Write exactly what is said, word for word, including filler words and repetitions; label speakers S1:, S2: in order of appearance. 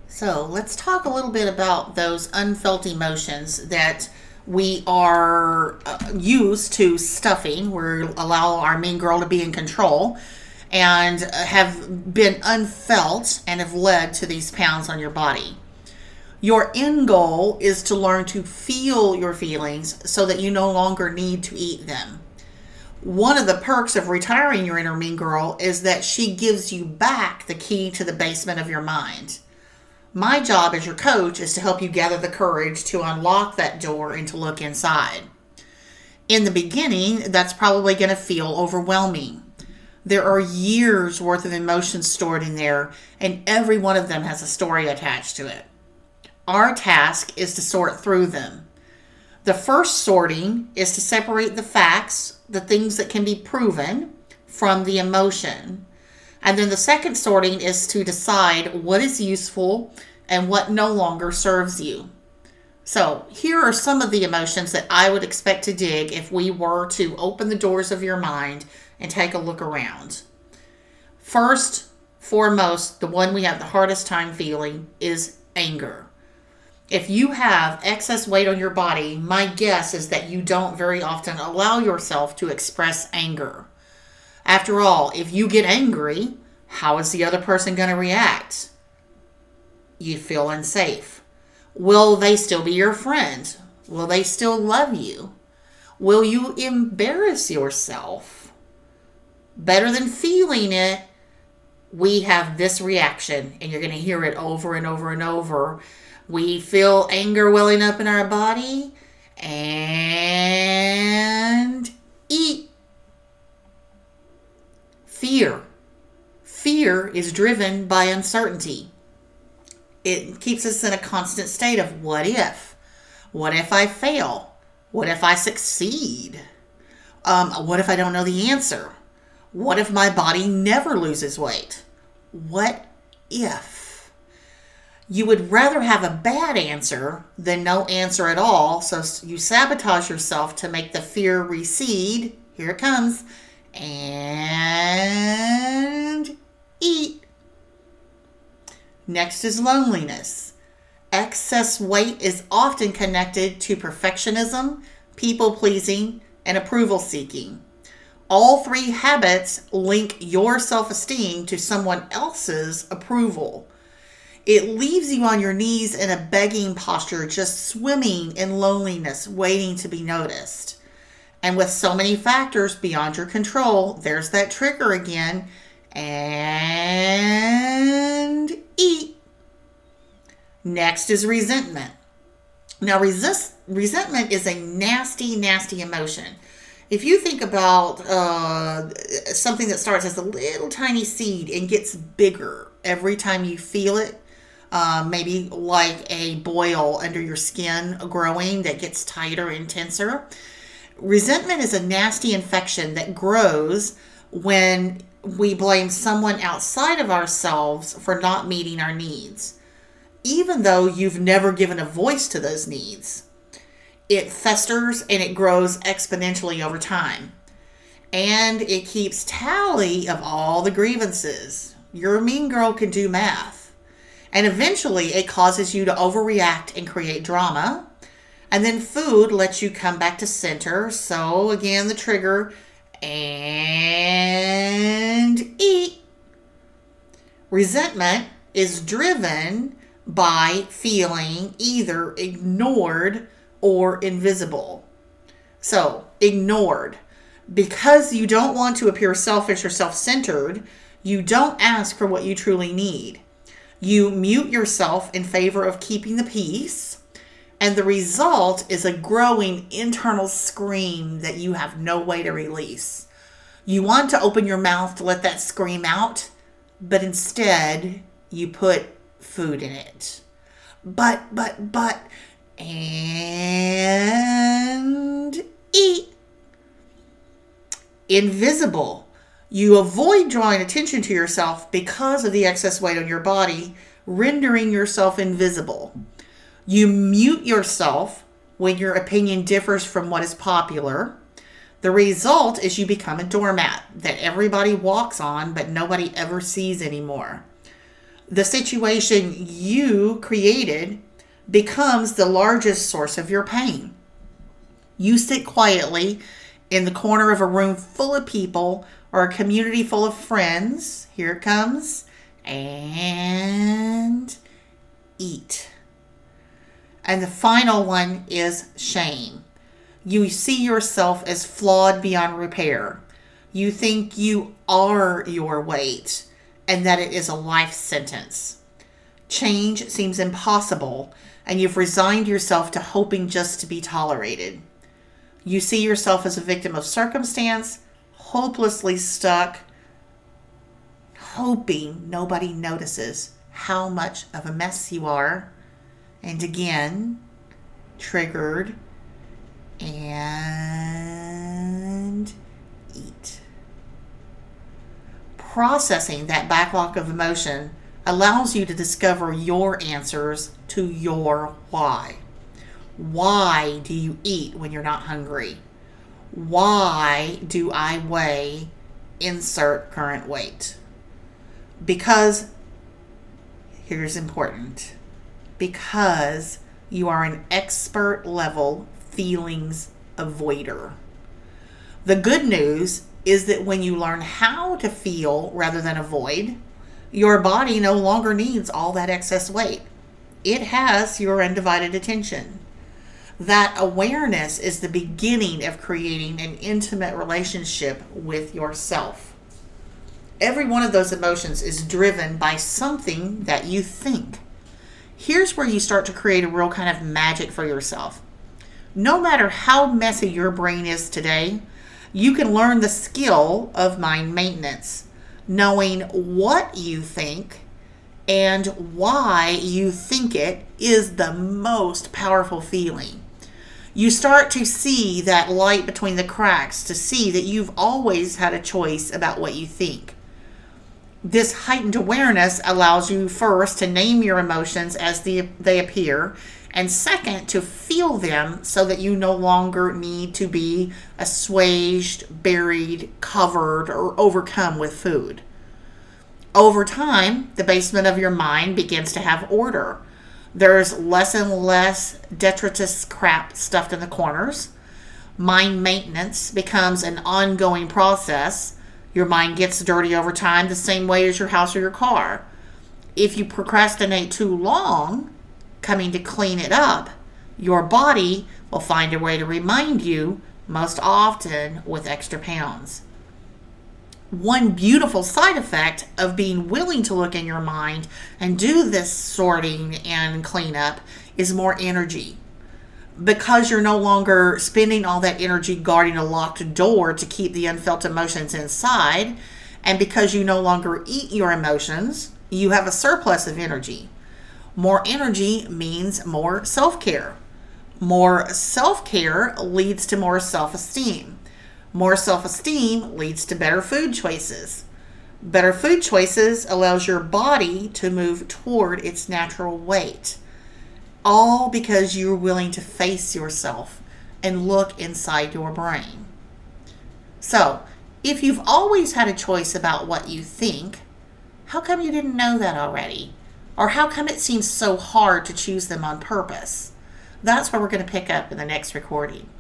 S1: So let's talk a little bit about those unfelt emotions that we are uh, used to stuffing. We allow our mean girl to be in control and uh, have been unfelt and have led to these pounds on your body. Your end goal is to learn to feel your feelings so that you no longer need to eat them. One of the perks of retiring your inner mean girl is that she gives you back the key to the basement of your mind. My job as your coach is to help you gather the courage to unlock that door and to look inside. In the beginning, that's probably going to feel overwhelming. There are years worth of emotions stored in there, and every one of them has a story attached to it. Our task is to sort through them. The first sorting is to separate the facts, the things that can be proven, from the emotion. And then the second sorting is to decide what is useful and what no longer serves you. So here are some of the emotions that I would expect to dig if we were to open the doors of your mind and take a look around. First, foremost, the one we have the hardest time feeling is anger. If you have excess weight on your body, my guess is that you don't very often allow yourself to express anger. After all, if you get angry, how is the other person going to react? You feel unsafe. Will they still be your friend? Will they still love you? Will you embarrass yourself? Better than feeling it, we have this reaction, and you're going to hear it over and over and over. We feel anger welling up in our body and eat. Fear. Fear is driven by uncertainty. It keeps us in a constant state of what if? What if I fail? What if I succeed? Um, what if I don't know the answer? What if my body never loses weight? What if? You would rather have a bad answer than no answer at all, so you sabotage yourself to make the fear recede. Here it comes. And eat. Next is loneliness. Excess weight is often connected to perfectionism, people-pleasing, and approval-seeking. All three habits link your self-esteem to someone else's approval. It leaves you on your knees in a begging posture, just swimming in loneliness, waiting to be noticed. And with so many factors beyond your control, there's that trigger again. And eat. Next is resentment. Now, resist, resentment is a nasty, nasty emotion. If you think about uh, something that starts as a little tiny seed and gets bigger every time you feel it, uh, maybe like a boil under your skin growing that gets tighter and tenser. Resentment is a nasty infection that grows when we blame someone outside of ourselves for not meeting our needs, even though you've never given a voice to those needs. It festers and it grows exponentially over time. And it keeps tally of all the grievances. Your mean girl can do math. And eventually it causes you to overreact and create drama. And then food lets you come back to center. So again, the trigger, and eat. Resentment is driven by feeling either ignored or invisible. So, ignored. Because you don't want to appear selfish or self-centered, you don't ask for what you truly need. You mute yourself in favor of keeping the peace, and the result is a growing internal scream that you have no way to release. You want to open your mouth to let that scream out, but instead you put food in it. But, but, but, and eat. Invisible. You avoid drawing attention to yourself because of the excess weight on your body, rendering yourself invisible. You mute yourself when your opinion differs from what is popular. The result is you become a doormat that everybody walks on, but nobody ever sees anymore. The situation you created becomes the largest source of your pain. You sit quietly in the corner of a room full of people or a community full of friends. Here it comes. And eat. And the final one is shame. You see yourself as flawed beyond repair. You think you are your weight and that it is a life sentence. Change seems impossible, and you've resigned yourself to hoping just to be tolerated. You see yourself as a victim of circumstance, hopelessly stuck, hoping nobody notices how much of a mess you are. And again, triggered, and eat. Processing that backlog of emotion allows you to discover your answers to your why. Why do you eat when you're not hungry? Why do I weigh insert current weight? Because, here's important, because you are an expert level feelings avoider. The good news is that when you learn how to feel rather than avoid, your body no longer needs all that excess weight. It has your undivided attention. That awareness is the beginning of creating an intimate relationship with yourself. Every one of those emotions is driven by something that you think. Here's where you start to create a real kind of magic for yourself. No matter how messy your brain is today, you can learn the skill of mind maintenance, knowing what you think and why you think it is the most powerful feeling. You start to see that light between the cracks, to see that you've always had a choice about what you think. This heightened awareness allows you first to name your emotions as they, they appear, and second, to feel them so that you no longer need to be assuaged, buried, covered, or overcome with food. Over time, the basement of your mind begins to have order. There's less and less detritus crap stuffed in the corners. Mind maintenance becomes an ongoing process. Your mind gets dirty over time the same way as your house or your car. If you procrastinate too long, coming to clean it up, your body will find a way to remind you, most often with extra pounds. One beautiful side effect of being willing to look in your mind and do this sorting and cleanup is more energy. Because you're no longer spending all that energy guarding a locked door to keep the unfelt emotions inside, and because you no longer eat your emotions, you have a surplus of energy. More energy means more self-care. More self-care leads to more self-esteem. More self-esteem leads to better food choices. Better food choices allows your body to move toward its natural weight. All because you're willing to face yourself and look inside your brain. So, if you've always had a choice about what you think, how come you didn't know that already? Or how come it seems so hard to choose them on purpose? That's where we're going to pick up in the next recording.